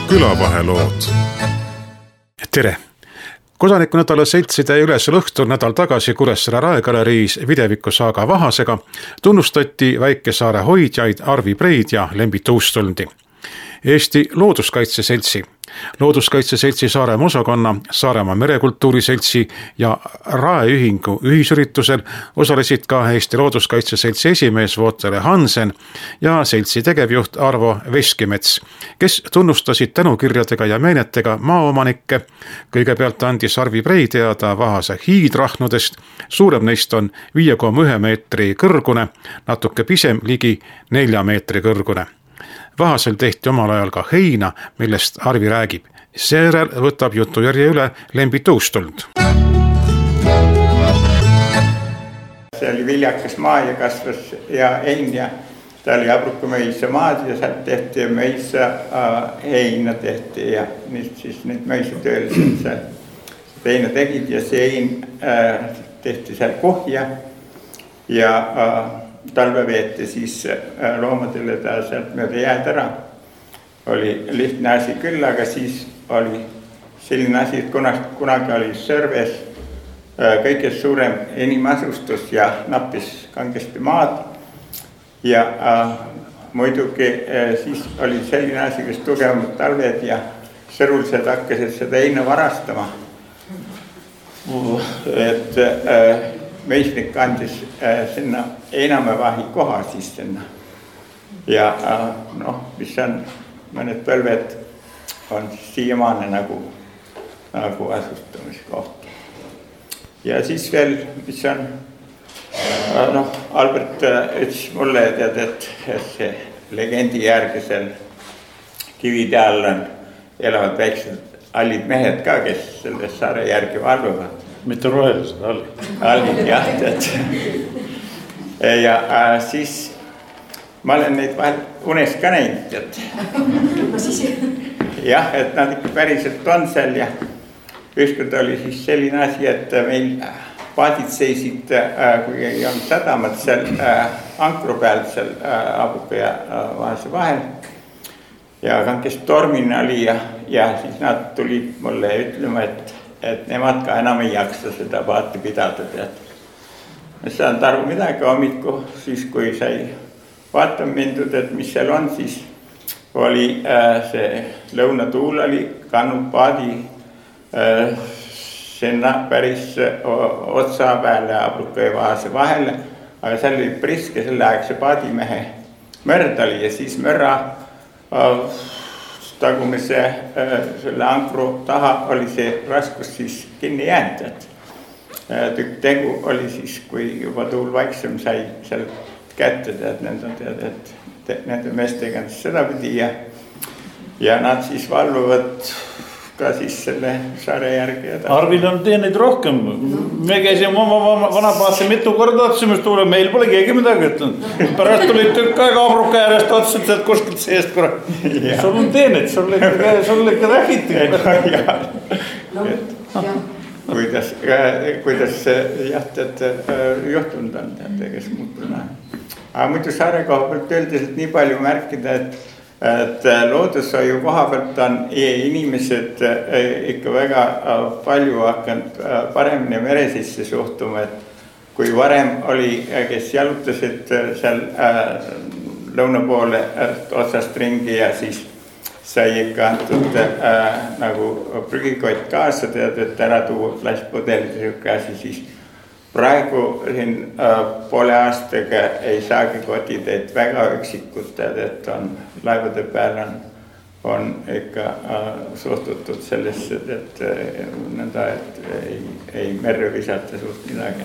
külavahelood. Tere! Kodanikunädala seltside ülesel õhtul nädal tagasi Kuressaare Raegaleriis Videviku saaga Vahasega tunnustati Väike-Saare hoidjaid Arvi Preid ja Lembi Tuustulndi. Eesti Looduskaitseseltsi, Looduskaitseseltsi Saaremaa osakonna, Saaremaa merekultuuri seltsi ja Raeühingu ühisüritusel osalesid ka Eesti Looduskaitseseltsi esimees Vootele Hansen ja seltsi tegevjuht Arvo Veskimets, kes tunnustasid tänukirjadega ja meenetega maaomanikke. Kõigepealt andis Arvi Preid teada Vahase hiidrahnudest, suurem neist on 5,1 meetri kõrgune, natuke pisem ligi 4 meetri kõrgune. Vahasel tehti omal ajal ka heina, millest Arvi räägib. Seejärel võtab jutujärje üle Lembi Tuustuld. See oli viljakas maa ja kasvas ja hein ja ta oli abrukamöisa maad ja sealt tehti möisa heina tehti ja siis need möisa töölised seal heina tegid ja see hein tehti seal kuhja ja talve veeti siis loomadele ta sealt mööda jääd ära. Oli lihtne asi küll, aga siis oli selline asi, et kunagi oli Sõrves kõige suurem inimasustus ja nappis kangesti maad. Ja muidugi siis oli selline asi, kes tugevamad talved ja sõrulised hakkasid seda heina varastama. Et meisnik andis sinna Einamäevahi koha siis sinna. Ja mis on mõned põlved on siiamaane nagu asustamiskoht. Ja siis veel, mis on, Albert ütles mulle, et see legendi järgi seal kivide all elavad väiksed allid mehed ka, kes selle saare järgi valvuvad. Mitte rohelised, allid, jah, tead. Ja siis ma olen neid vahel unes ka näinud, tead. Jah, et nad ikka päriselt on seal ja ükskord oli siis selline asi, et meil paadid seisid, kui ei olnud sadamat seal ankru peal seal Abuka ja Vahase vahel. Ja kankest tormine oli ja siis nad tulid mulle ütlema, et nemad ka enam ei jaksa seda paati pidada, tead. Ma saanud aru midagi hommiku, siis kui sai vaatama mindud, et mis seal on, siis oli see lõunatuul oli kannud paadi sinna päris otsa peale Abruka ja Vahase vahele, aga seal oli priske selle aegse paadimehe mörd oli ja siis mörra tagumise selle ankru taha oli see raskus siis kinni jäänud. Tükk tegu oli siis, kui juba tuul vaiksem sai seal kätte, et nende meestega seda pidi ja nad siis valvuvad ka siis selle saare järgi. Arvil on teeneid rohkem. Me käisime oma vanapaasse mitu korda otsime, meil pole keegi midagi ütlenud. Pärast tulid tükk aega Abruka järjest otsid, et kuskilt seest korra. Sul on teeneid, sul ikka räägiti. Kuidas juhtunud on, kes muutunud on. Aga muidu saare koha pealt üldiselt nii palju märkida, et loodushoiu koha pealt on inimesed ikka väga palju hakanud paremini mere sisse suhtuma, et kui varem oli, kes jalutasid seal lõuna poole otsast ringi ja siis sai ikka antud nagu prügikott kaasa, et ära tuua plastpudelid ja siuke asi, siis praegu siin poole aastaga ei saagi kotid, et väga üksikud, et on laevade peal on ikka suhtutud sellesse, et nõnda, et ei merre visata suht midagi.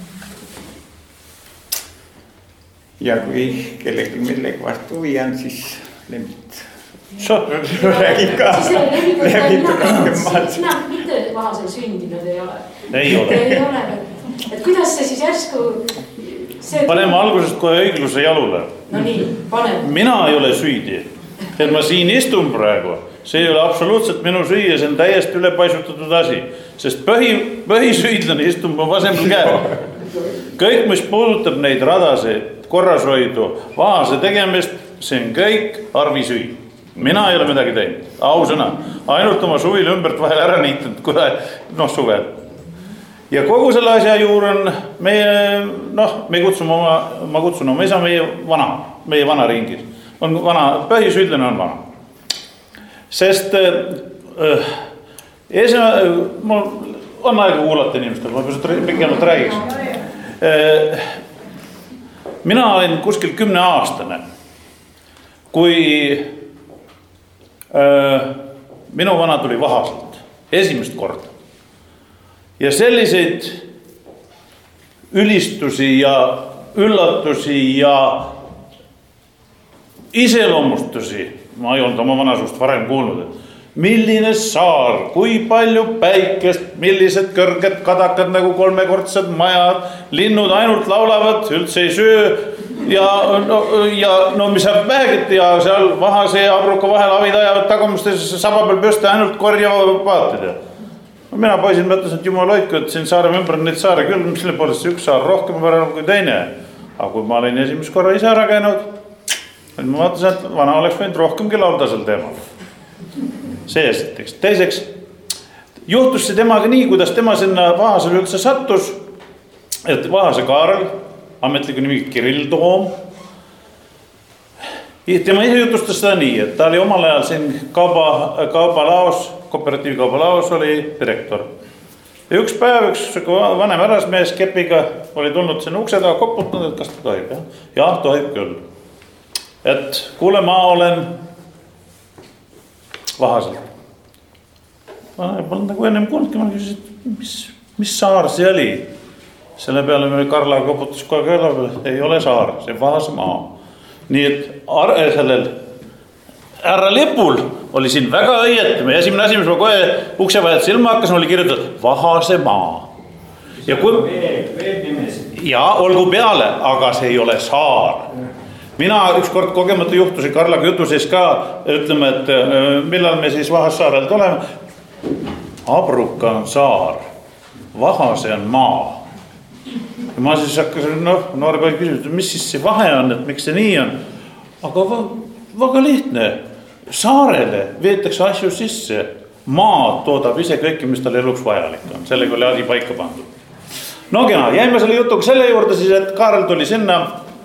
Ja kui kellegi millegi vastu huvi on, siis Lembit. Räägib ka. Lembit rohkem maad. Sina mitte Vahasel sündinud ei ole? Ei ole. Et kuidas see siis järsku... Paneme algusest kohe õigluse jalule. No nii, paneme. Mina ei ole süüdi, et ma siin istun praegu. See ei ole absoluutselt minu süü ja see on täiesti ülepaisutatud asi. Sest põhisüüdlane istub mu vasemal käel. Kõik, mis puudutab neid radasid, korrashoidu, Vahase tegemist, see on kõik Arvi süü. Mina ei ole midagi teinud, ausõna. Ainult oma suvil ümbert vahel ära niitnud, kui suvel. Ja kogu selle asja juur on ma kutsun oma isa meie vana ringis. On vana, põhisüüdlane on vana. Sest mul on aega kuulata inimestel, ma pisut pikemalt räägiks. Mina olin kuskil 10-aastane, kui minu vana tuli Vahaselt esimest korda. Ja selliseid ülistusi ja üllatusi ja iseloomustusi ma ei olnud oma vanasust varem kuulnud. Milline saar, kui palju päikest, millised kõrged kadakad nagu 3-kordsed majad, linnud ainult laulavad, üldse ei söö ja mis saab vähegit ja seal Vahase ja Abruka vahel avid ajavad tagumistes saba peal pööste ainult korjavad paatid. Mina poisid mõtlesin, et jumal hoidku, et siin saare ümber neid saare küll, mis selle poolest üks saar rohkem parem kui teine. Aga kui ma olin esimest korra ise ära käinud, ma vaatasin, et vana oleks võinud rohkemgi laulda sel teemal. See esiteks. Teiseks, juhtus see temaga nii, kuidas tema sinna Vahasele üldse sattus, et Vahase Kaarel, ametliku nimi Kirill Toom, tema ise jutustas seda nii, et ta oli omal ajal siin kaubalaos, kooperatiivkaubalaos oli direktor. Ja üks päev, üks vanem härrasmees kepiga oli tulnud sinna ukse taga koputanud, et kas ta tohib. Jah, tohib küll. Et kuule, ma olen Vahaselt. Ma polnud nagu ennem kuulnudki, ma küsisin, mis saar see oli? Selle peale me Karla koputas kohe kõrla peale, ei ole saar, see Vahase maa. Nii et sellel härra Lepul oli siin väga õietama ja esimene asi, mis ma kohe ukse vahelt silma hakkasin, oli kirjutatud Vahase maa. Ja olgu peale, aga see ei ole saar. Mina ükskord kogemata juhtusin Karlaga jutu sees ka, ütleme, et millal me siis Vahassaarel tuleme. Abruka on saar, Vahase on maa. Ja ma siis hakkasin, noore poeg küsimus, mis siis see vahe on, et miks see nii on. Aga väga lihtne, saarele veetakse asju sisse, maa toodab ise kõike, mis tal eluks vajalik on. Sellega oli asi paika pandud. No kena, jäime selle jutuga selle juurde siis, et Kaarel tuli sinna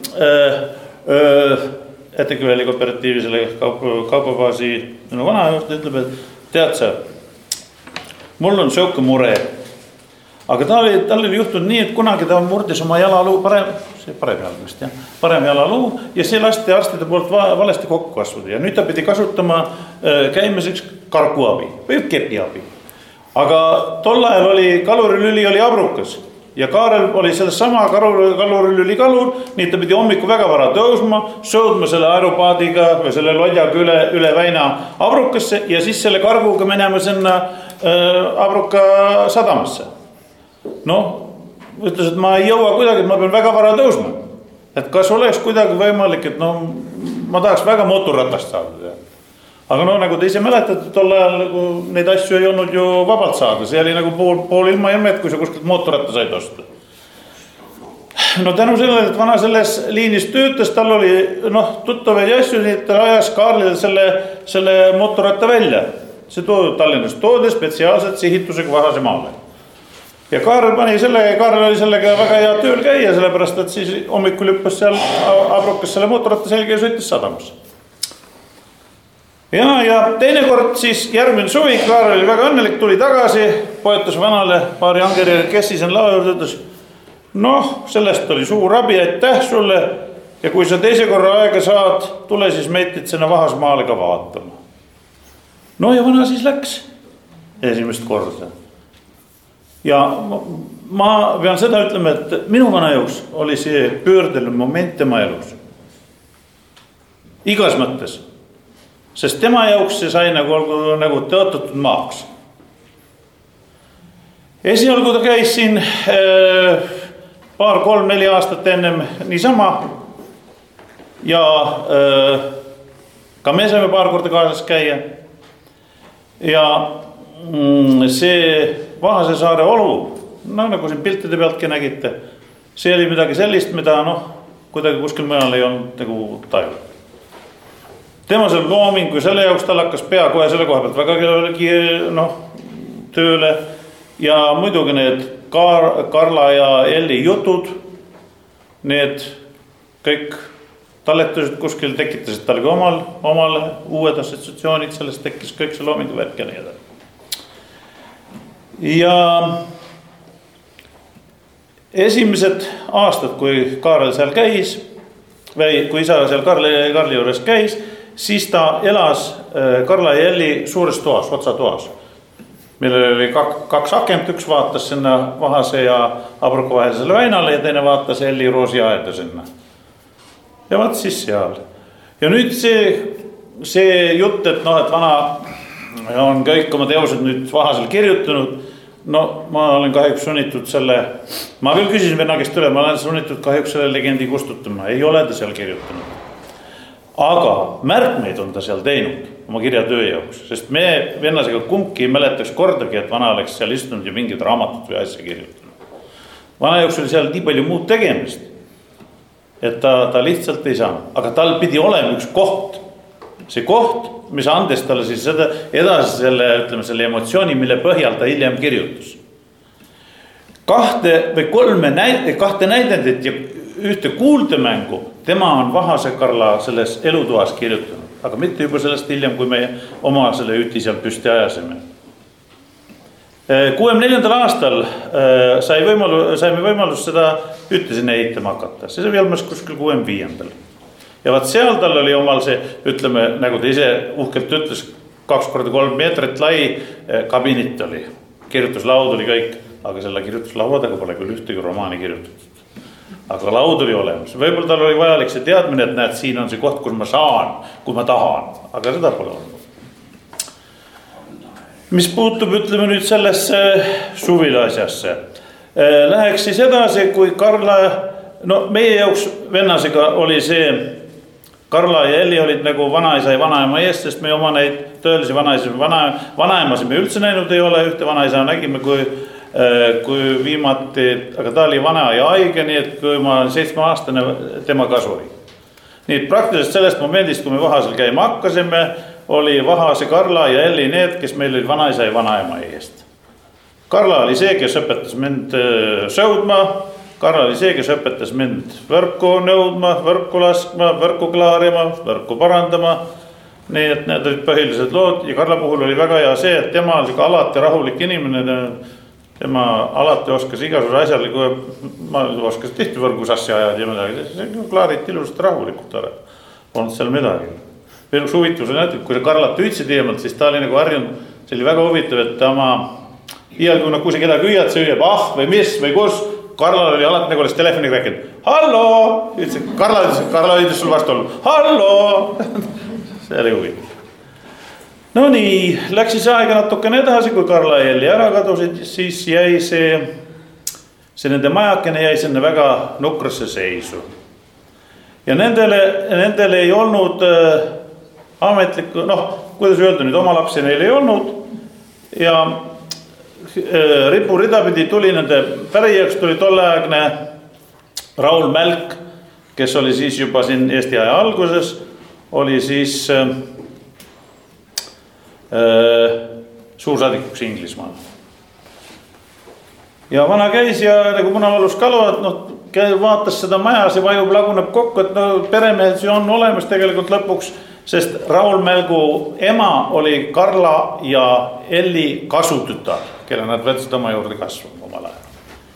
Eteküveli kooperatiivisele kaubabaasi minu vana juurde, ütleb, et tead sa, mul on sööke mure. Aga tal oli juhtunud nii, et kunagi ta murdis oma jalaluu, parem jalaluu ja see lasti arstide poolt valesti kokku kasvada. Ja nüüd ta pidi kasutama käimiseks karguabi või kepiabi. Aga tol ajal oli kalurilüli oli Abrukas. Ja Kaarel oli sellesama kalurilüli kalur, nii ta pidi hommiku väga vara tõusma, sõudma selle aeropaadiga või selle lodjaga üle väina Abrukasse ja siis selle karguga minema sinna Abruka sadamasse. Ütles, et ma ei jõua kuidagi, et ma pean väga vara tõusma. Et kas oleks kuidagi võimalik, et ma tahaks väga motorratast saada. Aga nagu te ise mäletate, tol ajal neid asju ei olnud ju vabalt saada. See oli nagu pool ilma ilmet, kui sa kuskilt mootorratta said osta. Tänu sellele, et vana selles liinis töötas, tal oli tuttavaid asju, nii et ta ajas Kaarlile selle mootorratta välja. See Tallinnast toodi spetsiaalselt sihitusega Vahase maale. Ja Kaarel oli sellega väga hea tööl käia, sellepärast, et siis hommikul hüppas seal Abrukas selle mootorratta selge ja sõitis sadamasse. Ja teine kord siis järgmine suvi, Kaarel oli väga õnnelik, tuli tagasi, poetas vanale paari angeri kessisen lao juurde, ütles, sellest oli suur abi, aitäh sulle ja kui sa teise korra aega saad, tule siis meitid sinna Vahasmaale ka vaatama. Ja vana siis läks esimest korda. Ja ma pean seda ütlema, et minu vana jaoks oli see pöördeline moment tema elus. Igas mõttes. Sest tema jaoks see sai nagu tõotatud maaks. Esialgu ta käis siin 2-3-4 aastat ennem niisama ja ka me saime paar korda kaasas käia. Ja see Vahase saare olu, nagu siin piltide pealtki nägite, see oli midagi sellist, mida kuidagi kuskil mõnal ei olnud nagu taju. tema seal looming, kui selle jaoks tal hakkas pea kohe selle koha pealt väga tööle ja muidugi need Karla ja Elli jutud, need kõik talletused kuskil tekitasid talgi omal uued assotsiatsioonid, sellest tekkis kõik see loomingu värk ja nii edasi. Ja esimesed aastad, kui Kaarel seal käis, või kui isa seal Karli juures käis, siis ta elas Karla ja Elli suures toas, otsatoas. Millel oli kaks akent, üks vaatas sinna Vahase ja Abruku vahelisele väinale ja teine vaatas Elli Roosi aeda sinna. Ja vaat siis seal. Ja nüüd see jutt, et vana on kõik oma teosed nüüd Vahasel kirjutanud, ma olen kahjuks sunnitud ma küll küsisin venna käest üle, ma olen sunnitud kahjuks selle legendi kustutama, ei ole ta seal kirjutanud. Aga märkmeid on ta seal teinud oma kirjatöö jaoks, sest me vennasega kumbki ei mäletaks kordagi, et vana oleks seal istunud ja mingid raamatut või asja kirjutanud. Vana jaoks oli seal nii palju muud tegemist, et ta lihtsalt ei saanud. Aga tal pidi olema üks koht. See koht, mis andes talle siis edasi selle emotsiooni, mille põhjal ta hiljem kirjutas. Kahte näidendit ja ühte kuuldemängu tema on Vahase Karla selles elutoas kirjutanud, aga mitte juba sellest hiljem, kui me oma selle üti seal püsti ajasime. 64. aastal saime võimalus seda ütti sinna ehitama hakata. See oli ilmas kuskil 65. Ja vaat seal tal oli omal see, ütleme, nagu ta ise uhkelt ütles, 2x3 meetrit lai kabinet oli. Kirjutuslaud oli kõik, aga selle kirjutuslauadega pole küll ühtegi romaani kirjutatud. Aga laud oli olemas. Võib-olla tal oli vajalik see teadmine, et näed, siin on see koht, kus ma saan, kui ma tahan. Aga seda pole olnud. Mis puutub, ütleme nüüd sellesse suvile asjasse. Läheks siis edasi, kui Karla, meie jaoks vennasega oli see, Karla ja Elli olid nagu vanaisa ja vanaema eest, sest me oma neid tõelisi vanaemasid me üldse näinud ei ole, ühte vanaisa nägime, kui viimati, aga ta oli vana ja haige, nii et kui ma 7-aastane tema kasuri. Nii et praktiliselt sellest momendist, kui me Vahasel käima hakkasime, oli Vahase Karla ja Elli need, kes meil olid vanaisa ja vanaema eest. Karla oli see, kes õpetas mind sõudma, Karla oli see, kes õpetas mind võrku nõudma, võrku laskma, võrku klaarima, võrku parandama. Nii et need olid põhilised lood ja Karla puhul oli väga hea see, et tema oli alati rahulik inimene, tema alati oskas igasuguse asjale, kui ma oskas tihti võrgus asja ajad ja midagi, see klaarit ilusasti rahulikult ära. Polnud seal midagi. Veel üks huvitus on näinud, kui Karlat hüüdsid eemalt, siis ta oli nagu harjunud, see oli väga huvitav, et ta oma iial kui see keda hüüad, see hüüab või mis või kus, Karlal oli alati nagu oleks telefoni rääkinud. Hallo! Karla ütles sul vastu olnud. Hallo! See oli huvitav. No nii, läks siis aega natukene edasi, kui Karla ja Elli ära kadusid, siis jäi see nende majakene jäi sinna väga nukrasse seisu. Ja nendele ei olnud ametlikku, kuidas öelda nüüd, oma lapsi neil ei olnud. Ja ripu ridapidi tuli nende pärijaks, tuli tolleaegne Raul Mälk, kes oli siis juba siin Eesti aja alguses, oli siis suursaadikuks Inglismaal. Ja vana käis ja nagu munavalus kalu, et vaatas seda maja, see vajub laguneb kokku, et peremehed see on olemas tegelikult lõpuks, sest Raul Mälgu ema oli Karla ja Elli kasutütar, kelle nad võtsid oma juurde kasvama omal ajal.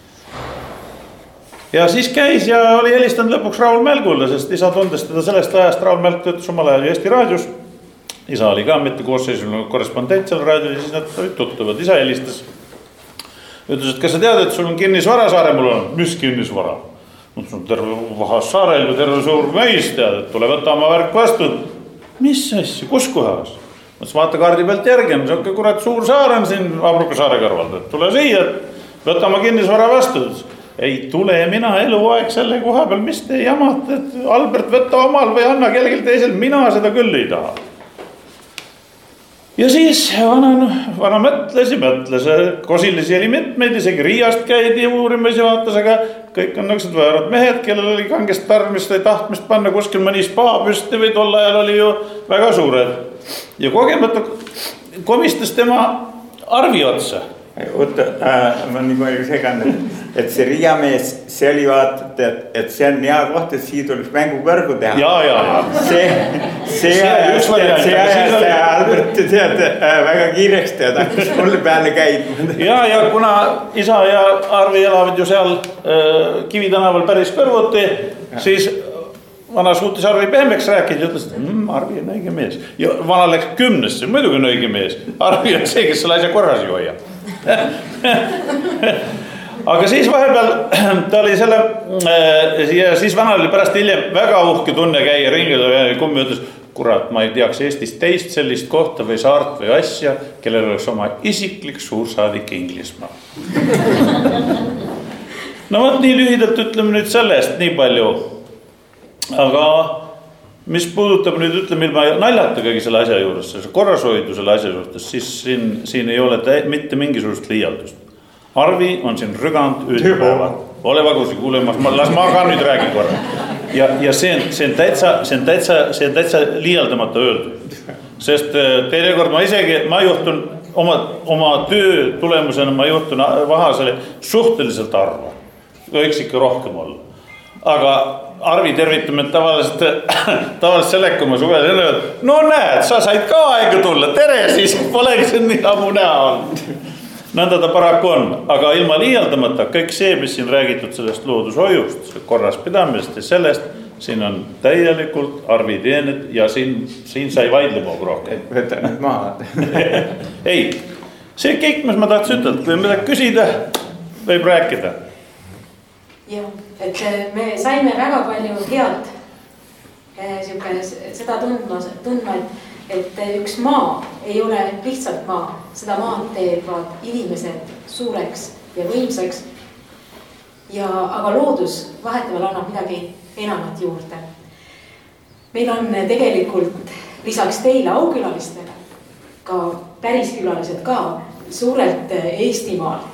Ja siis käis ja oli helistanud lõpuks Raul Mälgule, sest isa tundes teda sellest ajast, Raul Mälk töötas omal ajal Eesti raadios. Isa oli ka mitte koosseisul korrespondent seal raadios ja siis nad olid tuttuvad. Isa helistas. Ütles, et kas sa tead, et sul on kinnisvara Saaremul on? Mis kinnisvara? Terve Vahassaarel või terve suur mõis tead, et tule võtta oma värk vastu. Mis asja? Kus kohas? Mõtles vaata kaardi pealt järgi, see on kurat suur saar on siin Abruka saare kõrval. Tule siia, võtta oma kinnisvara vastu. Ei tule mina eluaeg selle koha peal, mis te jamate, et Albert võtta omal või anna kellelgi teisel, mina seda küll ei taha. Ja siis vana mõtles, kosilisi oli mitmeid, isegi Riiast käidi uurimas ja vaatas, aga kõik on nõksed võõrad mehed, kellel oli kangest tarmist või tahtmist panna kuskil mõni spa püsti või tol ajal oli ju väga suured. Ja kogemata komistas tema Arvi otsa. Oota, ma nii palju segan, et see Riiamees, see oli vaatad, et see on hea koht, et siia tuleks mängukõrgu teha. Ja. See Albert tead väga kiiresti ja tahtis mulle peale käib. Ja kuna isa ja Arvi elavad ju seal Kivi tänaval päris kõrvuti, siis vana suutis Arvi pehmeks rääkida ja ütles, et Arvi on õige mees. Ja vana läks 10-sse, muidugi on õige mees. Arvi on see, kes selle asja korras ju hoia. Aga siis vahepeal ta oli selle ja siis vana oli pärast hiljem väga uhke tunne käia ringil ja kummi ütles, kurat, ma ei teaks Eestis teist sellist kohta või saart või asja, kellel oleks oma isiklik suursaadik Inglismaa. No võt nii lühidalt ütleme nüüd sellest nii palju. Aga mis puudutab nüüd, ütleme ilma naljatakagi selle asja juures, korrashoidu selle asja juures, siis siin ei ole mitte mingisugust liialdust. Arvi on siin rüganud üldpäeva. Ole vagusi kuulemas, las ma ka nüüd räägin korra. Ja see on täitsa liialdamata öeldud. Sest teinekord ma juhtun oma töö tulemusena, ma juhtun Vahasele suhteliselt arva. Võiks ikka rohkem olla. Aga Arvi tervitame tavaliselt selekuma suvel ja öelnud, no näed, sa said ka aega tulla, tere siis, polegi see nii ammu näha olnud. Nõnda ta paraku on, aga ilma liialdamata kõik see, mis siin räägitud sellest loodushoiust, korras pidamisest ja sellest, siin on täielikult Arvi teened ja siin sai vaidlema rohkem. Võta nüüd maha. Ei, see kõik, mis ma tahaks ütelda, kui midagi küsida, võib rääkida. Jah, et me saime väga palju head seda tundma, et üks maa ei ole lihtsalt maa. Seda maad teevad inimesed suureks ja võimsaks. Aga loodus vahetevahel annab midagi enamat juurde. Meil on tegelikult lisaks teile aukülalistele ka päriskülalised ka suurelt Eestimaalt.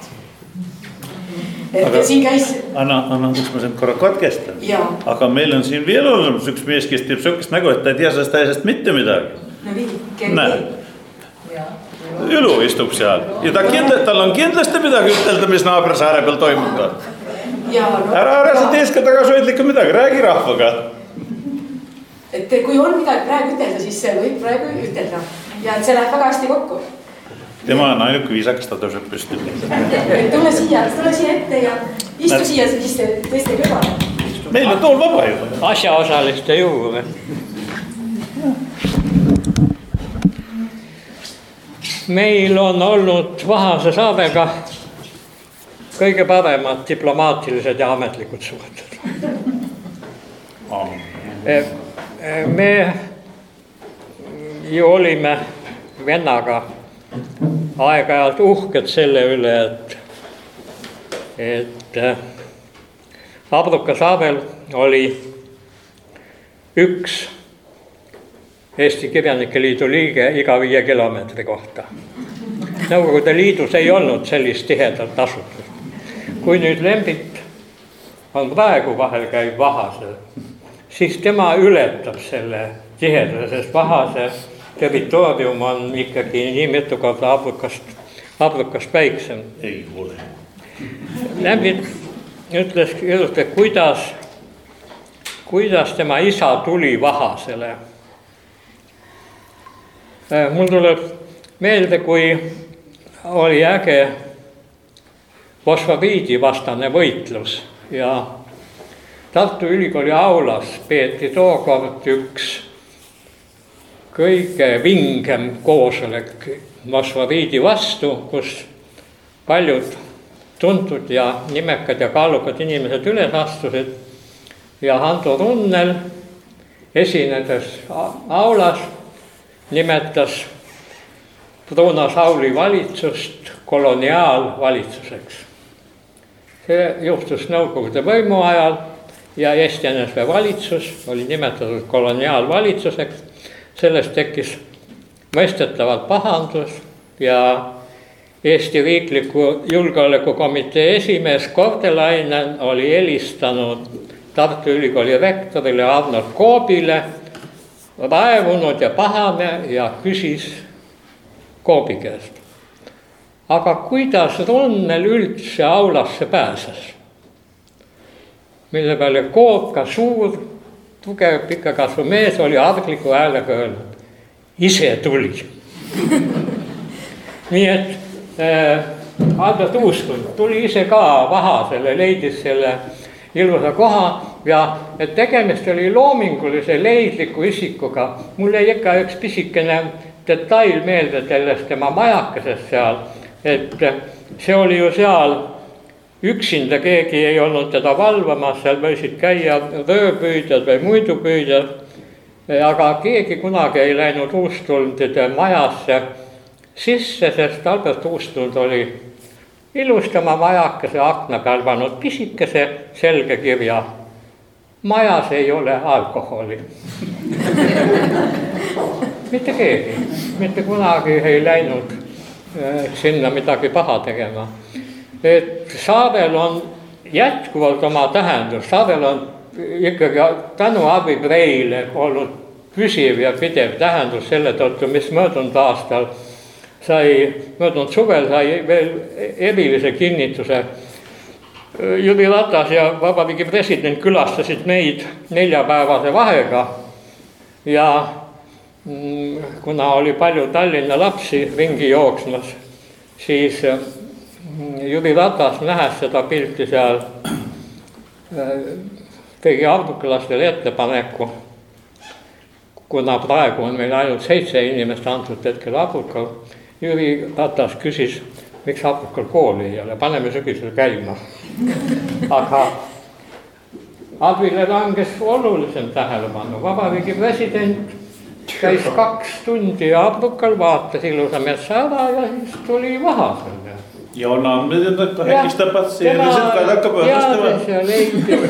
Siin käis... Anna, üks ma sind korra katkestan. Aga meil on siin veel olemas üks mees, kes teeb sukest nägu, et ta ei tea sellest asjast mitte midagi. Näe. Ülu istub seal. Ja tal on kindlasti midagi ütelda, mis naabri saare peal toimub. Ära sa teeska tagasoidlikku midagi, räägi rahvaga. Et kui on midagi praegu ütelda, siis see võib praegu ütelda. Ja et see läheb väga hästi kokku. Tema on ainuke viisakas, ta tõuseb püsti. Tule siia ette ja istu siia teiste kõrvale. Meil on tool vaba ju. Asjaosaliste juurde. Meil on olnud Vahase saarega kõige paremad diplomaatilised ja ametlikud suhted. Me ju olime vennaga aeg-ajalt uhked selle üle, et Abruka saarel oli üks Eesti Kirjanike Liidu liige iga 5 kilomeetri kohta. Nõukogude Liidus ei olnud sellist tihedat asutust. Kui nüüd Lembit on praegu vahel käib Vahasel, siis tema ületab selle tiheduse, sest Vahase territoorium on ikkagi nii mitu korda Abrukast väiksem. Ei ole. Lembit ütles, kuidas tema isa tuli Vahasele. Mul tuleb meelde, kui oli äge fosforiidi vastane võitlus ja Tartu Ülikooli aulas peeti tookord üks kõige vingem koosolek fosforiidi vastu, kus paljud tuntud ja nimekad ja kaalukad inimesed üles astusid ja Hando Runnel esinedes aulas nimetas Bruno Sauli valitsust koloniaalvalitsuseks. See juhtus Nõukogude võimu ajal ja Eesti NSV valitsus oli nimetatud koloniaalvalitsuseks. Sellest tekkis mõistetavalt pahandus ja Eesti Riikliku Julgeolekukomitee esimees Kordelainen oli helistanud Tartu Ülikooli rektorile Arnold Koobile, raevunud ja pahane ja küsis Koobi käest. Aga kuidas Runnel üldse aulasse pääses? Mille peale Koob, ka suur, tugev pikakasvu mees, oli argliku häälega öelnud: ise tuli. Nii et Albert Uustund tuli ise ka Vahasele, leidis selle ilusa koha ja et tegemist oli loomingulise leidliku isikuga. Mul jäi ikka üks pisikene detail meelde sellest tema majakesest seal, et see oli ju seal üksinda, keegi ei olnud teda valvamas, seal võisid käia rööpüüdjad või muidupüüdjad, aga keegi kunagi ei läinud Uustundide majasse sisse, sest Albert Uustund oli ilusti oma majakese akna peal pannud pisikese selge kirja: majas ei ole alkoholi. Mitte keegi, mitte kunagi ei läinud sinna midagi paha tegema. Et saarel on jätkuvalt oma tähendus, saarel on ikkagi tänu Arvi Preile olnud püsiv ja pidev tähendus selle tõttu, mis möödunud aastal möödunud suvel sai veel erilise kinnituse. Jüri Ratas ja Vabariigi president külastasid meid 4-päevase vahega ja kuna oli palju Tallinna lapsi ringi jooksmas, siis Jüri Ratas, nähes seda pilti seal, tegi abrukalastele ettepaneku, kuna praegu on meil ainult 7 inimest antud hetkel abrukal. Jüri Ratas küsis, miks abrukal kooli ei ole, paneme sügisel käima. Aga Advile langes olulisem tähelepanu. Vabariigi president käis 2 tundi abrukal, vaatas ilusa metsa ära ja siis tuli Vahasele. Ja on andmed, että hetkistä patsienniset kadakka pöhöstävä. Ja leidis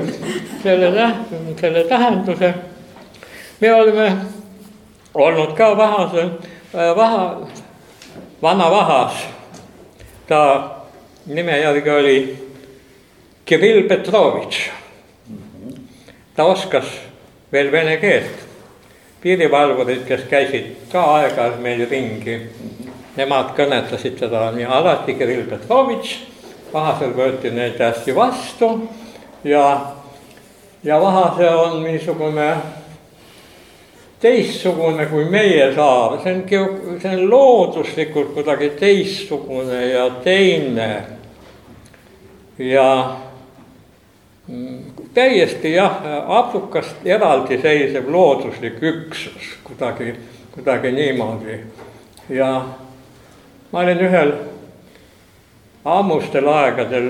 selle tähenduse. Me olime olnud ka Vana Vahas. Ta nime järgi oli Kirill Petrovitš. Ta oskas veel vene keelt. Piirivalvurid, kes käisid ka aegas meil ringi, nemad kõnetasid seda nii alati Kirill Petrovitš. Vahasel võeti neid hästi vastu ja Vahase on niisugune teistsugune kui meie saar. See on looduslikult kuidagi teistsugune ja teine. Ja täiesti abrukast eraldi seisev looduslik üksus kuidagi niimoodi. Ja ma olin ühel ammustel aegadel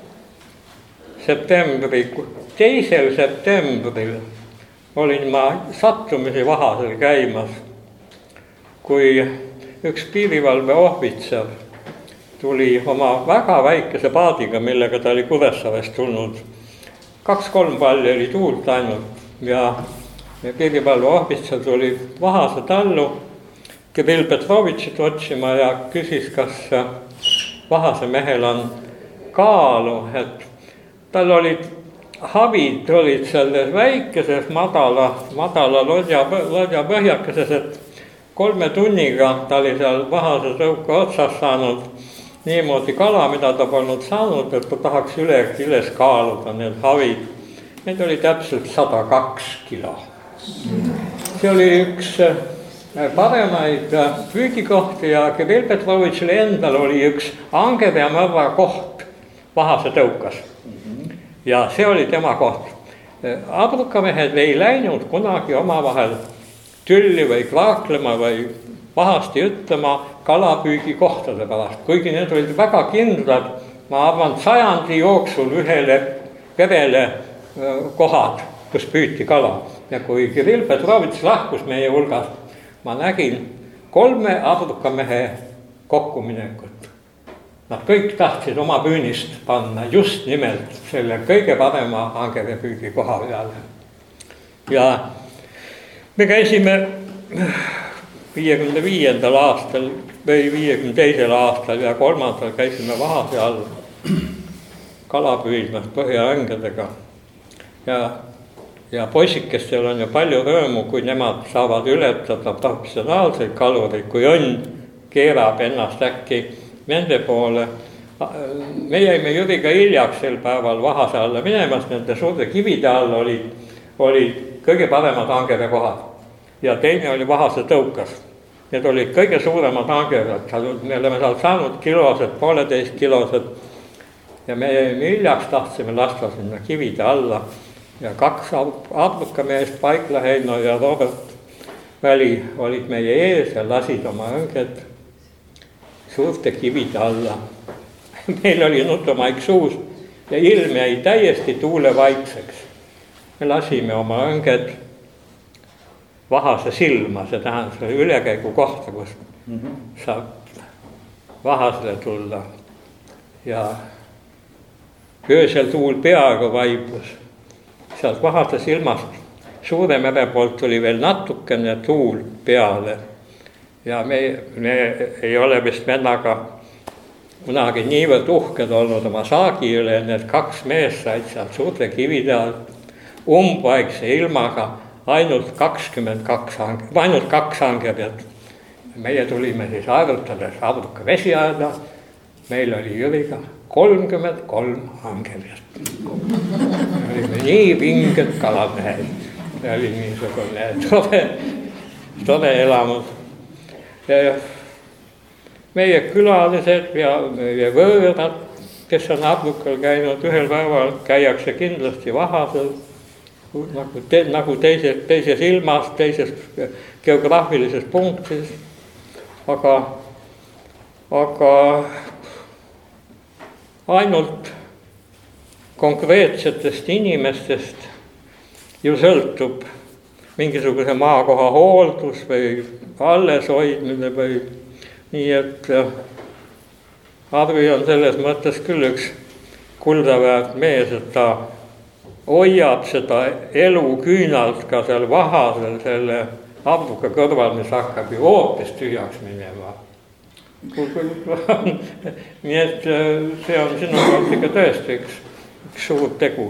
2. septembril olin ma sattumisi Vahasel käimas, kui üks piirivalve ohvitser tuli oma väga väikese paadiga, millega ta oli Kuressaarest tulnud. 2-3 palli oli tuult ainult ja piirivalve ohvitser tuli Vahase tallu Kirill Petrovitšit otsima ja küsis, kas Vahase mehel on kaalu, et tal olid havid selles väikeses madala lodja põhjakeses, et 3 tunniga ta oli seal Vahase tõuka otsas saanud niimoodi kala, mida ta polnud saanud, et ta tahaks üles kaaluda need havid. Need oli täpselt 102 kilo. See oli üks paremaid püügikohti ja Kirill Petrovitšile endal oli üks Angede ja Mõrva koht Vahase tõukas. Ja see oli tema koht. Abrukamehed ei läinud kunagi omavahel tülli või kraaklema või pahasti ütlema kalapüügi kohtade pärast. Kuigi need olid väga kindlad, ma arvan, sajandi jooksul ühele perele kohad, kus püüti kala. Ja kui Kirill Petrovitš lahkus meie hulgast, ma nägin 3 abrukamehe kokkuminekut. Nad kõik tahtsid oma püünist panna just nimelt selle kõige parema angevepüügi koha peale. Ja me käisime 55. aastal või 52. aastal ja 3. käisime Vahase all kala püüdmas põhjaõngedega. Ja poisikestel on ju palju rõõmu, kui nemad saavad ületada professionaalseid kalureid, kui õnn keerab ennast äkki nende poole. Me jäime Jüriga hiljaks sel päeval Vahase alla minemas, nende suurte kivide all olid kõige paremad angerjakohad ja teine oli Vahase tõukas. Need olid kõige suuremad angerjad, me oleme sealt saanud kilosed, 1,5 kilosed ja me jäime hiljaks, tahtsime lasta sinna kivide alla ja 2 abrukameest, Paikla Heino ja Robert Väli olid meie ees ja lasid oma õnged suurte kivide alla. Meil oli nutumaik suus ja ilm jäi täiesti tuulevaikseks. Me lasime oma õnged Vahase silma, see tähendab selle ülekäigu kohta, kus saab Vahasele tulla. Ja öösel tuul peaaegu vaibus. Sealt Vahase silmast suure mere poolt tuli veel natukene tuul peale. Ja me ei ole vist vennaga kunagi niivõrd uhked olnud oma saagi üle, need 2 meest said sealt suurte kivide alt umbvaikse ilmaga ainult 2 angerjat. Meie tulime siis arvutades abruka vesiaeda, meil oli Jüriga 33 angerjat. Me olime nii vinged kalamehed, me oli niisugune tore elamus. Meie külalised ja meie võõrad, kes on abrukal käinud, ühel päeval käiakse kindlasti Vahasel, nagu teises ilmas, teises geograafilises punktis, aga ainult konkreetsetest inimestest ju sõltub mingisuguse maakoha hooldus või alleshoidmine või nii, et Arvi on selles mõttes küll üks kuldaväärt mees, et ta hoiab seda elu küünalt ka seal Vahasel selle abruka kõrval, mis hakkab ju hoopis tühjaks minema. Nii et see on sinu poolt ikka tõesti üks suur tegu.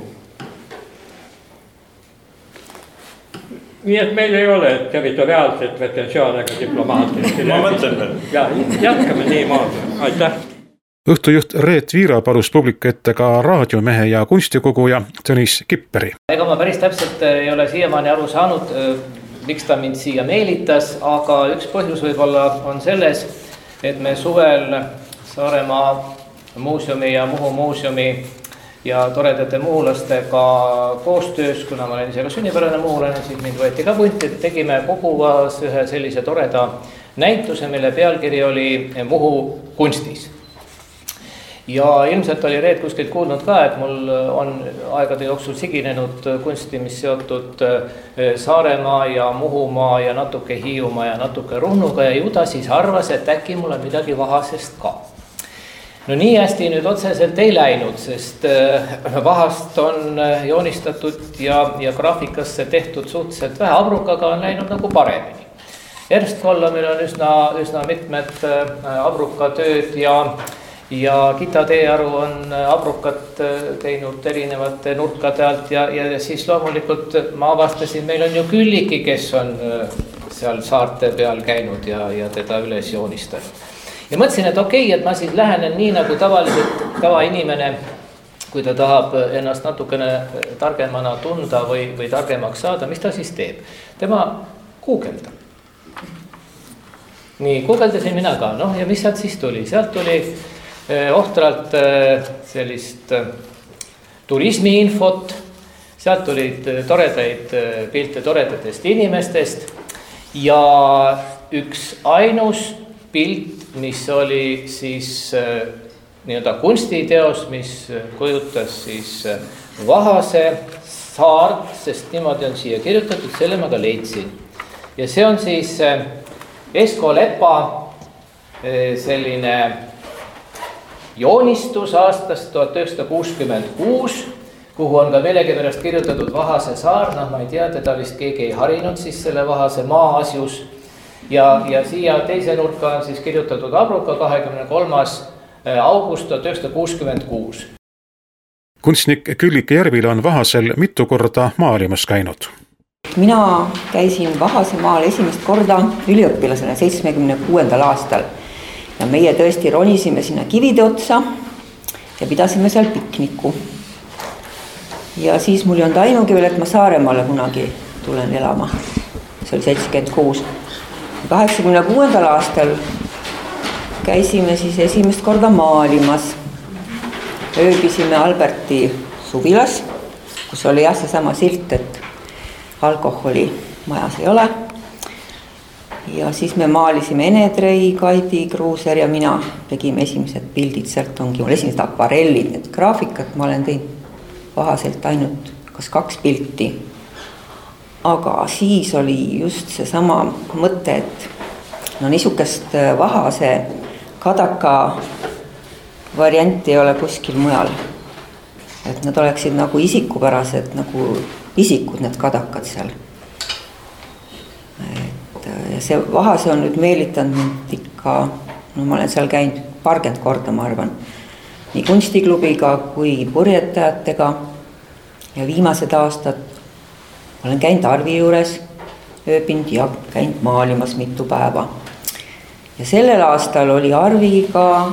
Nii et meil ei ole territoriaalset pretensioone ega diplomaatilist. Ma mõtlen veel. Ja jätkame niimoodi. Aitäh! Õhtujuht Reet Viira palus publiku ette ka raadiomehe ja kunstikoguja Tõnis Kipperi. Ega ma päris täpselt ei ole siiamaani aru saanud, miks ta mind siia meelitas, aga üks põhjus võib-olla on selles, et me suvel Saaremaa muuseumi ja Muhu muuseumi ja toredate muhulastega koostöös, kuna ma olen ise ka sünnipärane muhulane, siis mind võeti ka punti, et tegime Koguvas ühe sellise toreda näituse, mille pealkiri oli Muhu kunstis. Ja ilmselt oli Reet kuskilt kuulnud ka, et mul on aegade jooksul siginenud kunsti, mis seotud Saaremaa ja Muhumaa ja natuke Hiiumaa ja natuke Ruhnuga ja ju ta siis arvas, et äkki mul on midagi Vahasest ka. No nii hästi nüüd otseselt ei läinud, sest Vahast on joonistatud ja graafikasse tehtud suhteliselt vähe, abrukaga on läinud nagu paremini. Erstkolla meil on üsna mitmed abrukatööd ja Gita Teearu on abrukat teinud erinevate nurkade alt ja siis loomulikult ma avastasin, meil on ju Külliki, kes on seal saarte peal käinud ja teda üles joonistanud. Ja mõtlesin, et okei, et ma siis lähenen nii nagu tavaliselt tavainimene, kui ta tahab ennast natukene targemana tunda või targemaks saada, mis ta siis teeb? Tema guugeldab. Nii, guugeldasin mina ka, ja mis sealt siis tuli? Sealt tuli ohtralt sellist turismiinfot, sealt tulid toredaid pilte toredatest inimestest ja üks ainus pilt, mis oli siis nii-öelda kunstiteos, mis kujutas siis Vahase saart, sest niimoodi on siia kirjutatud, selle ma ka leidsin. Ja see on siis Esko Lepa selline joonistus aastast 1966, kuhu on ka millegipärast kirjutatud Vahase saar, ma ei tea, teda vist keegi ei harinud siis selle Vahase maa-asjus. ja siia teise nurka on siis kirjutatud Abruka 23. august 1966. Kunstnik Küllike Järvila on Vahasel mitu korda maalimas käinud. Mina käisin Vahase maal esimest korda üliõpilasena 76. aastal ja meie tõesti ronisime sinna kivide otsa ja pidasime seal pikniku. Ja siis mul ei olnud ainugi veel, et ma Saaremaale kunagi tulen elama. See oli 76. 86. aastal käisime siis esimest korda maalimas. Ööbisime Alberti suvilas, kus oli jah seesama silt, et alkoholi majas ei ole. Ja siis me maalisime Ene Trei, Kaidi Kruuser ja mina tegime esimesed pildid, sealt ongi mul esimesed akvarellid, need graafikat ma olen teinud Vahaselt ainult kas 2 pilti. Aga siis oli just seesama mõte, et no niisugust Vahase kadaka varianti ei ole kuskil mujal. Et nad oleksid nagu isikupärased, nagu isikud need kadakad seal. Ja see Vahase on nüüd meelitanud mind ikka, no ma olen seal käinud 20 korda, ma arvan, nii kunstiklubiga kui purjetajatega ja viimased aastad olen käinud Arvi juures, ööbinud ja käinud maalimas mitu päeva. Ja sellel aastal oli Arviga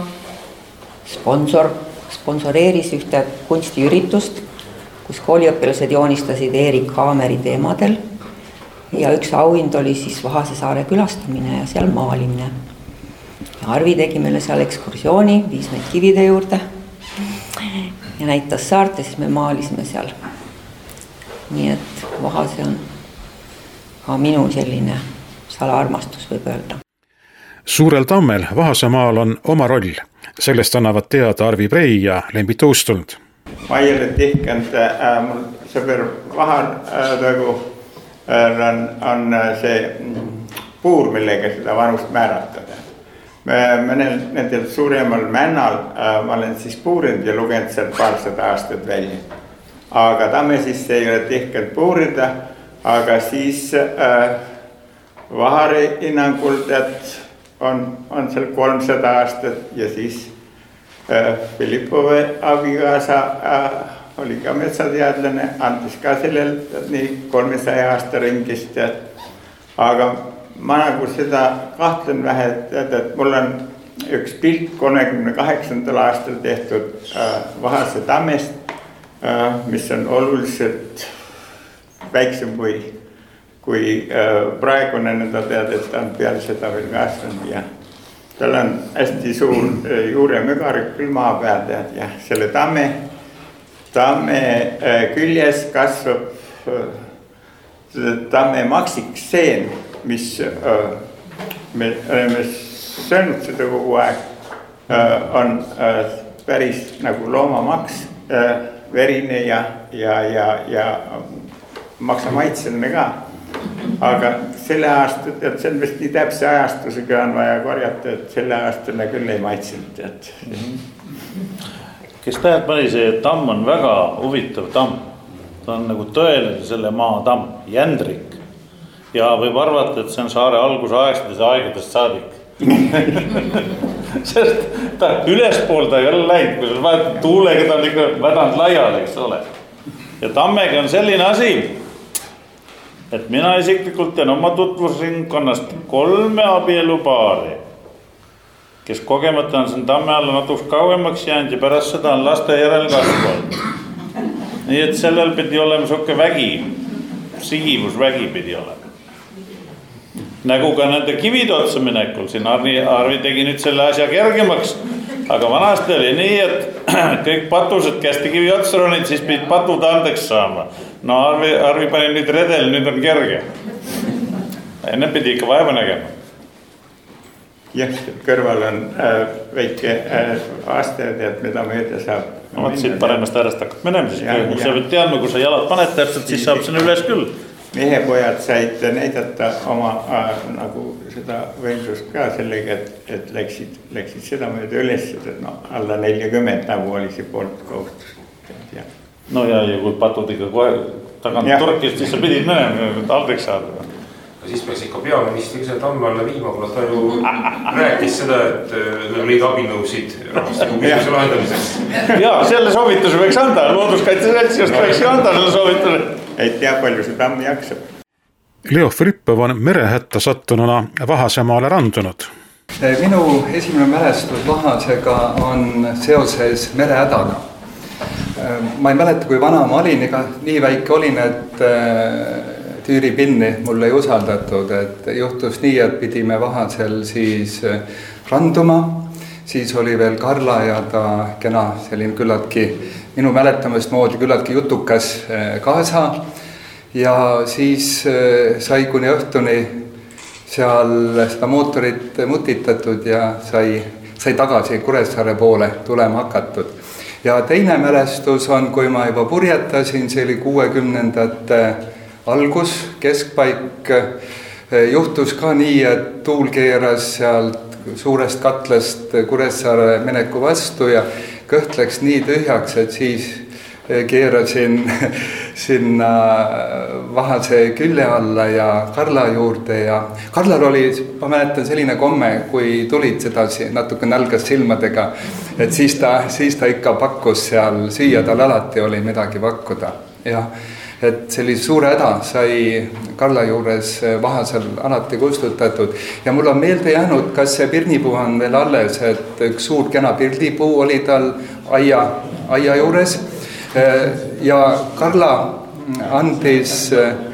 sponsoreeris ühte kunstiüritust, kus kooliõpilased joonistasid Erik Haameri teemadel ja üks auhind oli siis Vahase saare külastamine ja seal maalimine. Ja Arvi tegi meile seal ekskursiooni, viis meid kivide juurde ja näitas saart ja siis me maalisime seal. Nii et Vahase on ka minu selline salaarmastus, võib öelda. Suurel tammel Vahasemaal on oma roll. Sellest annavad teada Arvi Prei ja Lembi Tuustund. Ma ei ole tihkanud, mul sõber Vahar on see puur, millega seda vanust määratada. Mõnel nendel suuremal männal ma olen siis puurinud ja lugenud sealt 200 aastat välja. Aga tamme siis ei ole tihkanud puurida, aga siis Vahari hinnangul on seal 300 aastat ja siis Filippove abikaasa oli ka metsateadlane, andis ka sellel nii 300 aasta ringist. Aga ma nagu seda kahtlen vähe, et mul on üks pilt 38. aastal tehtud Vahase tammest, mis on oluliselt väiksem kui praegune, nõnda tead, et ta on peale seda veel kasvanud ja tal on hästi suur juuremügarik küll maa peal tead ja selle tamme küljes kasvab tamme maksikseen, mis me oleme söönud seda kogu aeg, on päris nagu loomamaks, verine ja maksamaitseline ka. Aga selle aasta, et see on vist nii täpse ajastusega on vaja korjata, et selle aastane küll ei maitsenud. Kes tähed pani, see tamm on väga huvitav tamm. Ta on nagu tõeline selle maa tamm, jändrik. Ja võib arvata, et see on saare algusaegstest aegadest saadik. Sest ta ülespool ta ei ole läinud, kui sa vaatad tuulega, ta on ikka vedanud laiali, eks ole. Ja tammega on selline asi, et mina isiklikult teen oma tutvusringkonnast 3 abielupaari, kes kogemata on siin tamme alla natuks kauemaks jäänud ja pärast seda on laste järel kasvanud. Nii et sellel pidi olema suke vägi, sigivusvägi pidi olema. Nagu ka nende kivide otsa minekul, siin Arvi tegi nüüd selle asja kergemaks, aga vanasti oli nii, et kõik patused kästi kivi otsa ronid, siis pidid patud andeks saama. No Arvi pani nüüd redel, nüüd on kerge. Enne pidi ikka vaeva nägema. Jah, kõrval on väike aastajad, et mida mööda saab. No vaat siit paremast äärest hakkab menem, siis sa võid teadma, kui sa jalad paned täpselt, siis saab sinna üles küll. Mehepojad said näidata oma nagu seda võimsust ka sellega, et läksid seda mööda üles, et no alla 40 nagu oli see poolt kohustus. No ja kui patud ikka kohe tagant torkist, siis sa pidid menem, aldeks saada. siis peaks ikka peaministri ise tammi alla viima, kuna ta ju rääkis seda, et neid abinõusid rahvastiku küsimuse lahendamiseks. Jaa, selle soovituse võiks anda, looduskaitse seltsist võiks ju anda selle soovituse. Et tea, palju see tamm jaksab. Leo Filippov on merehätta sattununa Vahasemaale randunud. Minu esimene mälestus Vahasega on seoses merehädaga. Ma ei mäleta, kui vana ma olin, ega nii väike olin, et tüüripinni mulle ei usaldatud, et juhtus nii, et pidime Vahasel siis randuma, siis oli veel Karla ja ta kena selline küllaltki, minu mäletamist moodi küllaltki jutukas kaasa ja siis sai kuni õhtuni seal seda mootorit mutitatud ja sai tagasi Kuressaare poole tulema hakatud. Ja teine mälestus on, kui ma juba purjetasin, see oli 60ndate algus, keskpaik, juhtus ka nii, et tuul keeras sealt suurest katlast Kuressaare mineku vastu ja kõht läks nii tühjaks, et siis keerasin sinna Vahase külje alla ja Karla juurde ja Karlal oli, ma mäletan, selline komme, kui tulid sedasi natuke nälgas silmadega, et siis ta ikka pakkus seal süüa, tal alati oli midagi pakkuda ja et sellise suure häda sai Karla juures Vahasel alati kustutatud ja mul on meelde jäänud, kas see pirnipuu on veel alles, et üks suur kena pirnipuu oli tal aia juures ja Karla andis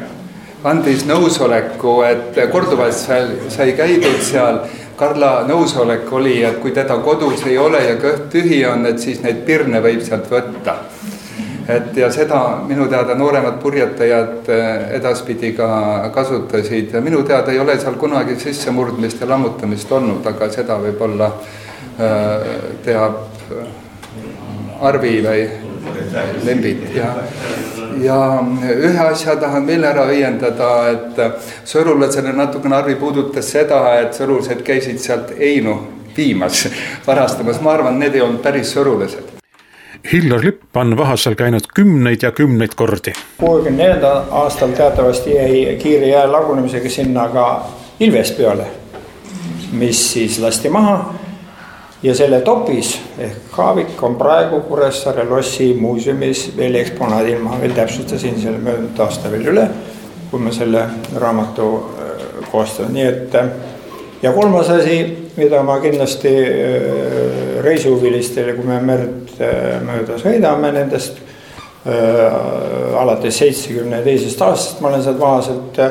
nõusoleku, et korduvalt sai käidud seal. Karla nõusolek oli, et kui teda kodus ei ole ja kõht tühi on, et siis neid pirne võib sealt võtta. Ja seda minu teada nooremad purjetajad edaspidi ka kasutasid ja minu teada ei ole seal kunagi sissemurdmist ja lammutamist olnud, aga seda võib-olla teab Arvi või Lembit ja ühe asja tahan veel ära õiendada, et sõrulasele natukene Arvi puudutas seda, et sõrulased käisid sealt Einu viimas, varastamas. Ma arvan, need ei olnud päris sõrulased. Hillar Lipp on Vahasel käinud kümneid ja kümneid kordi. 64. aastal teatavasti jäi kiire jää lagunemisega sinna ka Ilves peale, mis siis lasti maha ja selle topis ehk kaavik on praegu Kuressaare lossi muuseumis veel eksponaadil. Ma veel täpsustasin selle möödunud aasta veel üle, kui ma selle raamatu koostan. Nii et ja kolmas asi, mida ma kindlasti reisihuvilistele, kui me merd mööda sõidame nendest alates 72. aastast, ma olen sealt Vahaselt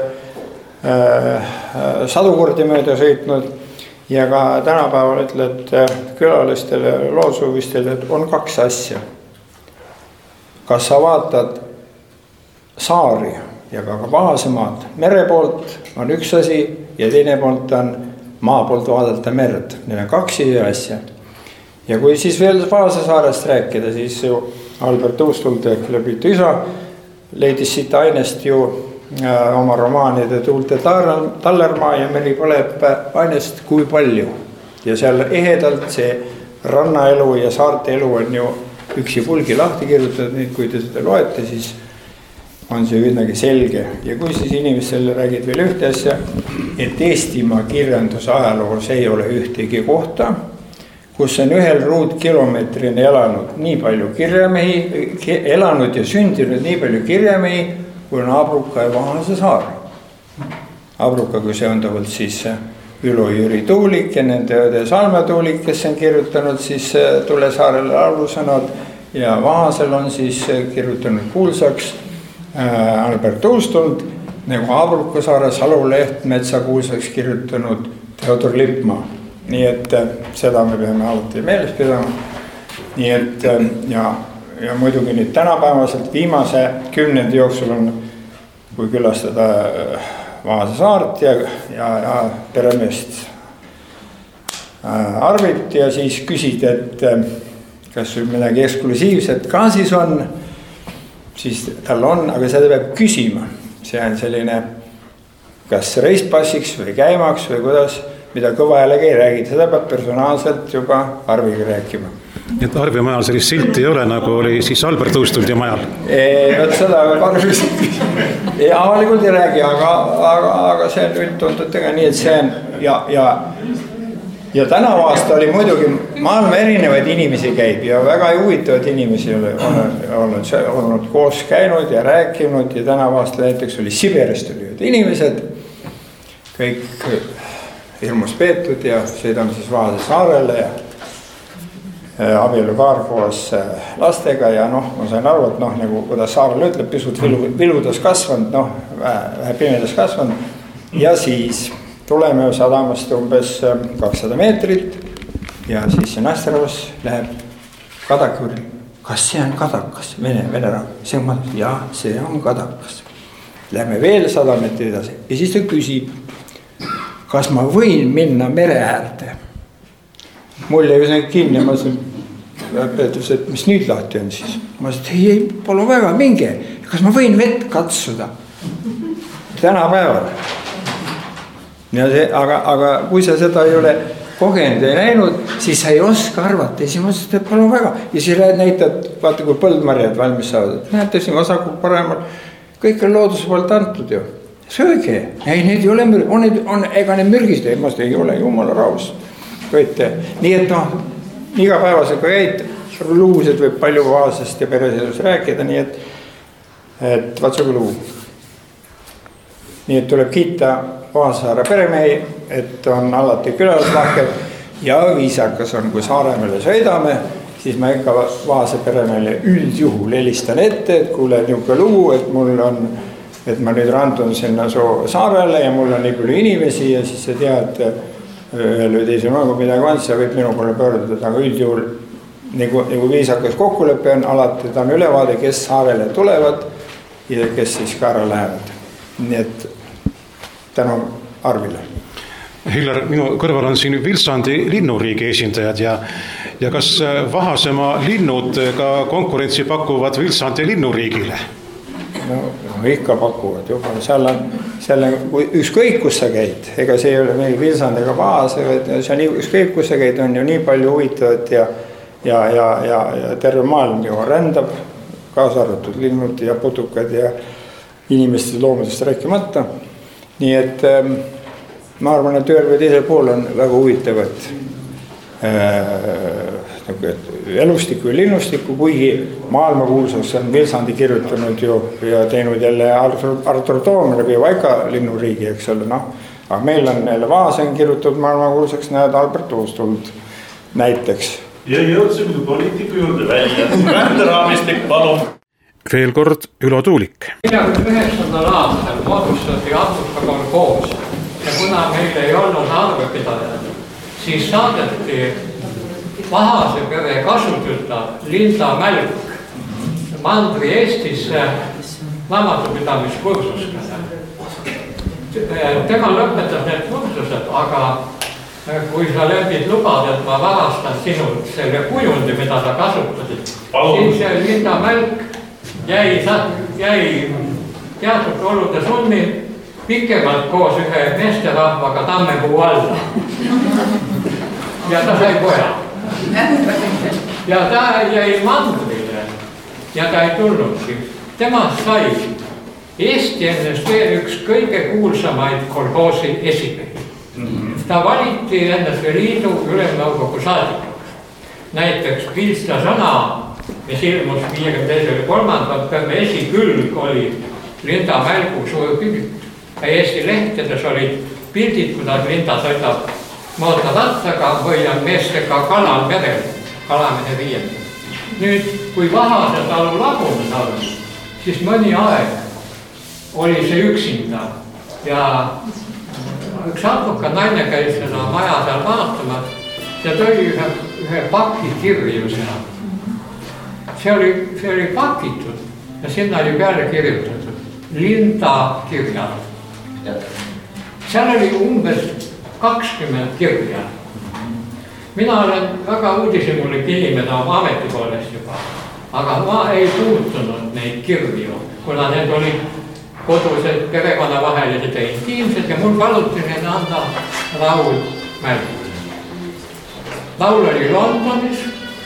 sadu kordi mööda sõitnud ja ka tänapäeval ütled külalistele, loodushuvilistele, et on kaks asja. Kas sa vaatad saari ja ka Vahasemaad mere poolt on üks asi ja teine poolt on maa poolt vaadata merd. Need on kaks asja. Ja kui siis veel Vahase saarest rääkida, siis ju Albert Uustuld ehk Lõbitu isa leidis siit ainest ju oma romaanide Tuulte tallermaa ja meri põleb ainest kui palju. Ja seal ehedalt see rannaelu ja saarte elu on ju üksi pulgi lahti kirjutatud, nüüd kui te seda loete, siis on see üsnagi selge. Ja kui siis inimestele räägid veel ühte asja, et Eestimaa kirjanduse ajaloos ei ole ühtegi kohta, kus on ühel ruutkilometrini elanud nii palju kirjamehi, elanud ja sündinud nii palju kirjamehi, kui on Abruka ja Vahase saar. Abruka kui seondavalt siis Ülo Jüri Tuulik ja nende õde Salme Tuulik, kes on kirjutanud siis Tulesaarele laulusõnad ja Vahasel on siis kirjutanud kuulsaks Albert Uustund, nagu Abruka saare Salu Lehtmetsa kuulsaks kirjutanud Theodor Lippmaa. Nii et seda me peame alati meeles pidama. Nii et ja muidugi nüüd tänapäevaselt viimase 10 jooksul on, kui külastada Vahase saart ja peremeest Arvit ja siis küsid, et kas midagi eksklusiivset ka siis on, siis tal on, aga seda peab küsima. See on selline kas reispassiks või käimaks või kuidas, mida kõva häälega ei räägi, seda peab personaalselt juba Arviga rääkima. Et Arvi majal sellist silti ei ole, nagu oli siis Albert Uustuldi majal. Võt seda avalikult ei räägi, aga see on üldtuntud tega nii, et see on ja tänavu aasta oli muidugi maailma erinevaid inimesi käib ja väga huvitavad inimesi olnud koos käinud ja rääkinud ja tänavu aasta näiteks oli Sibirist olid inimesed, kõik hirmus peetud ja sõidame siis Vahase saarele ja abielupaar koos lastega ja noh, ma sain aru, et noh, nagu kuidas saarel ütleb, pisut viludas kasvanud, noh, vähe pimedas kasvanud ja siis tuleme sadamast umbes 200 meetrit ja siis see naisterahvas läheb Kadakuri. Kas see on Kadakas? Vene rahvas. See on, ja see on Kadakas. Lähme veel 100 meetrit edasi ja siis ta küsib, kas ma võin minna mere äärde? Mul jäi üsna kinni, ma ütlesin, et mis nüüd lahti on siis? Ma ütlesin, ei, pole väga, minge. Kas ma võin vett katsuda? Tänapäeval. Ja see, aga kui sa seda ei ole kogenud ja näinud, siis sa ei oska arvata. Ja siis ma ütlesin, et palun väga. Ja siis näitad, vaata kui põldmarjad valmis saavad. Näete siin vasakul paremal. Kõik on looduse poolt antud ju. Sööge. Ei, need ei ole ega need mürgist ei ole jumala rahus. Võite. Nii et noh, igapäevasega käid, luused võib palju Vaasast ja pereselust rääkida, nii et vatsuga luu. Nii et tuleb kiita Vaasasaare peremehi, et on alati külaslahked ja viisakas on, kui Saaremäele sõidame, siis ma ikka Vaasa peremeile üldjuhul helistan ette, et kuule niuke lugu, et mul on, et ma nüüd randun sinna saarele ja mul on nii palju inimesi ja siis sa tead, ühel või teisel mõngu midagi on, sa võid minu poole pöörduda, aga üldjuhul nagu viisakas kokkulepe on alati, ta on ülevaade, kes saarele tulevad ja kes siis ka ära lähevad. Nii et tänu Arvile. Hillar, minu kõrval on siin Vilsandi linnuriigi esindajad ja kas Vahasemaa linnud ka konkurentsi pakuvad Vilsandi linnuriigile? No ikka pakuvad juba, seal on ükskõik kus sa käid, ega see ei ole meil Vilsand ega Vahas, see on ükskõik kus sa käid, on ju nii palju huvitavat ja terve maailm ju rändab, kaasa arvatud linnud ja putukad ja inimestest loomadest rääkimata. Nii et ma arvan, et ühel või teisel pool on väga huvitavad elustikku ja linnustikku, kuigi maailmakuulsaks on Vilsandi kirjutanud ju ja teinud jälle Artur Toom läbi Vaika linnuriigi, eks ole, noh. Aga meil on jälle Vaasen kirjutatud maailmakuulsaks, näed Albert Uustuld näiteks. Ja jõudsime poliitiku juurde välja. Ränderaamistik, palun. Veel kord Ülo Tuulik. 49. aastal moodustati advokakoos ja kuna meil ei olnud arvepidajad, siis saadeti Vahase pere kasutütar Linda Mälk Mandri Eestisse raamatupidamiskursusele. Tema lõpetas need kursused, aga kui sa Lembit lubad, et ma varastan sinult selle kujundi, mida sa kasutasid, siis Linda Mälk jäi teatud olude sunni pikemalt koos ühe meesterahvaga Tammepuu alla. Ja ta sai poja. Ja ta jäi Mandrile ja ta ei tulnudki. Temast sai Eesti ennast veel üks kõige kuulsamaid kolhoosi esimehi. Ta valiti NSV Liidu ülemnõukogu saadikuks. Näiteks Pilsla sõna, mis ilmus 52.3. esikülg oli Linda Mälgu suur pilt. Eesti lehtedes olid pildid, kuidas Linda sõidab mootorrattaga või on meestega kalal merel, kalamehe viiendal. Nüüd, kui Vahase talu lagunes alles, siis mõni aeg oli see üksinda ja üks advokat naine käis seda maja seal vaatamas ja tõi ühe paki kirju seal. See oli pakitud ja sinna oli peale kirjutatud Linda kirjad. Seal oli umbes 20 kirja. Mina olen väga uudishimulik inimene oma ametipoolest juba, aga ma ei puutunud neid kirju, kuna need olid kodused perekonnavahelised ja intiimsed ja mul paluti need anda Raul Mälk. Raul oli Londonis,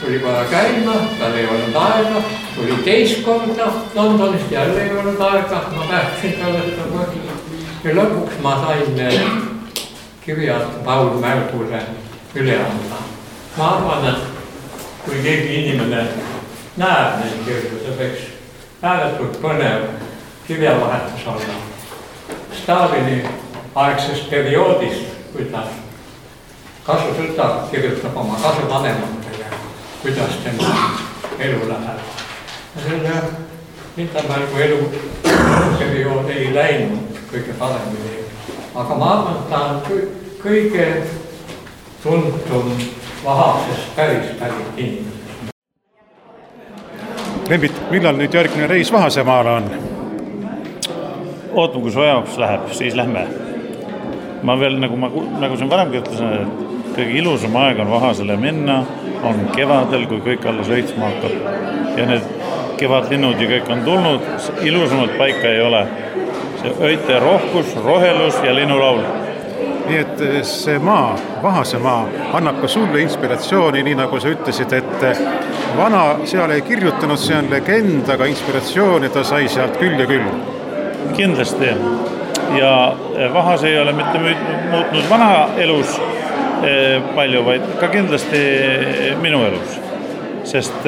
tuli kohe käima, tal ei olnud aega, tuli teist korda Londonist, jälle ei olnud aega, ma päästsin talle ja lõpuks ma sain kirjad Paul Märdule üle anda. Ma arvan, et kui keegi inimene näeb neid kirju, see võiks ääretult põnev kirjavahetus olla. Stalini aegsest perioodist, kui ta kasusõda kirjutab oma kasuvanematele, kuidas tema elu läheb. Selle Hintermängu elu periood ei läinud kõige paremini. Aga ma arvan, et ta on kõige tuntum Vahasest päris inimene. Lembit, millal nüüd järgmine reis Vahasemaale on? Ootame, kui soojaks läheb, siis lähme. Ma veel, nagu siin varem ütlesin, et kõige ilusam aeg on Vahasele minna, on kevadel, kui kõik alla sõitsma hakkab. Ja need kevadlinnud ja kõik on tulnud, ilusamalt paika ei ole. See öite rohkus, rohelus ja linnulaul. Nii et see maa, Vahasemaa, annab ka sulle inspiratsiooni, nii nagu sa ütlesid, et vana seal ei kirjutanud, see on legend, aga inspiratsiooni ta sai sealt küll ja küll. Kindlasti. Ja Vahas ei ole mitte muutnud vana elus palju, vaid ka kindlasti minu elus. Sest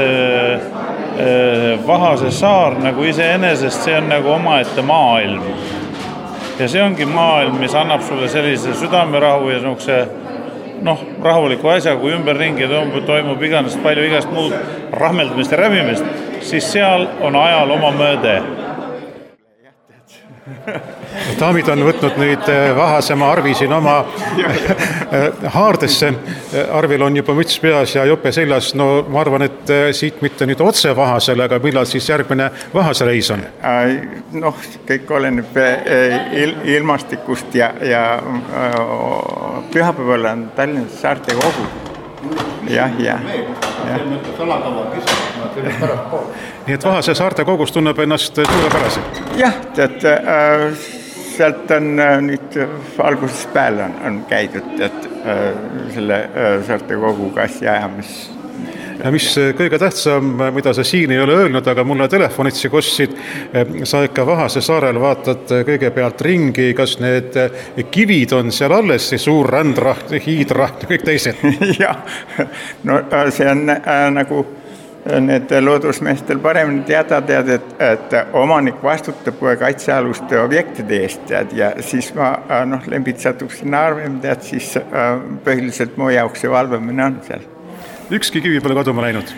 Vahase saar nagu iseenesest, see on nagu omaette maailm. Ja see ongi maailm, mis annab sulle sellise südamerahu ja rahuliku asja, kui ümberringi toimub igast muud rahmeldamist ja rävimist, siis seal on ajal oma mööde. Daamid on võtnud nüüd Vahasemaa Arvi siin oma haardesse. Arvil on juba müts peas ja jope seljas. No ma arvan, et siit mitte nüüd otse Vahasele, aga millal siis järgmine Vahase reis on? Kõik oleneb ilmastikust ja pühapäeval on Tallinnas Saarte Kogu. Nii et Vahase Saarte Kogus tunneb ennast suurepäraselt? Jah, sealt on nüüd algusest peale on käidud selle Saarte Kogu kassi ajamis. Ja mis kõige tähtsam, mida sa siin ei ole öelnud, aga mulle telefonitsi kostsid, sa ikka Vahase saarel vaatad kõigepealt ringi, kas need kivid on seal alles, see suur rändraht, hiidraht ja kõik teised? Jah, see on nagu need loodusmeestel paremini teada, et omanik vastutab kaitsealuste objektide eest ja siis ma Lembit satuks sinna arvima, siis põhiliselt mu jaoks see valvamine on seal. Ükski kivi pole kaduma läinud?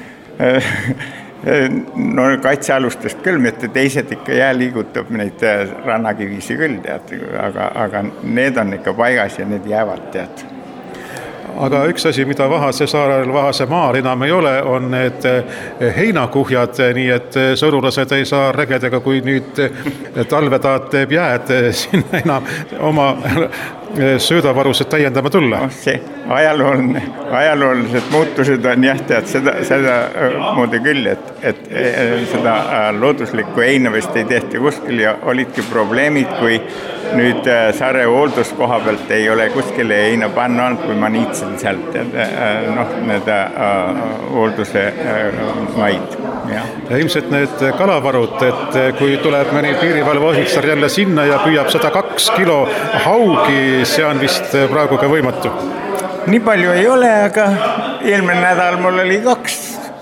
Kaitsealustest küll, mitte teised ikka jää liigutab neid rannakivisi küll, aga need on ikka paigas ja need jäävad, Aga üks asi, mida Vahase saarel, Vahase maal enam ei ole, on need heinakuhjad, nii et sõrulased ei saa regedega, kui nüüd talvetaat teeb jääd sinna enam oma söödavarused täiendama tulla. See ajaloolised muutused on seda moodi küll, et seda looduslikku heinavest ei tehti kuskil ja olidki probleemid, kui nüüd saare hoolduskoha pealt ei ole kuskile heina panna olnud, kui ma niitsin sealt need hoolduse maid. Ja ilmselt need kalavarud, et kui tuleb mõni piirivalveohvitser jälle sinna ja püüab 102 kilo haugi, see on vist praegu ka võimatu. Nii palju ei ole, aga eelmine nädal mul oli 2,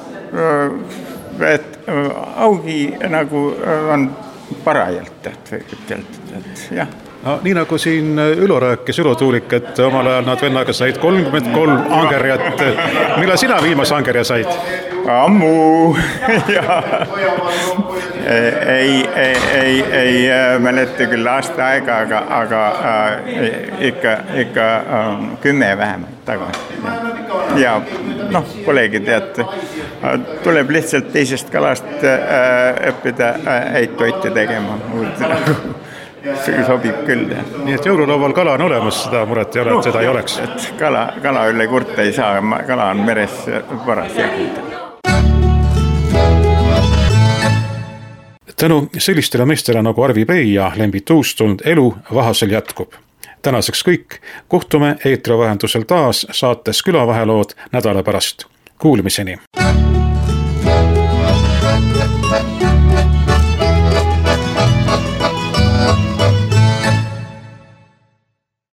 et haugi nagu on parajalt, jah. Nii nagu siin Ülo rääkis, Ülo Tuulik, et omal ajal nad vennaga said 33 angerjat. Millal sina viimase angerja said? Ammu, ei mäleta küll aasta aega, aga ikka 10 vähemalt tagasi. Ja polegi tuleb lihtsalt teisest kalast õppida häid toite tegema. See sobib küll. Nii et jõululaual kala on olemas, seda muret ei ole, et seda ei oleks. Et kala üle kurta ei saa, kala on meres paras jäänud. Tänu sellistele meestele nagu Arvi Pei ja Lembit Uustund elu Vahasel jätkub. Tänaseks kõik, kohtume eetrivahendusel taas saates Külavahelood nädala pärast. Kuulmiseni!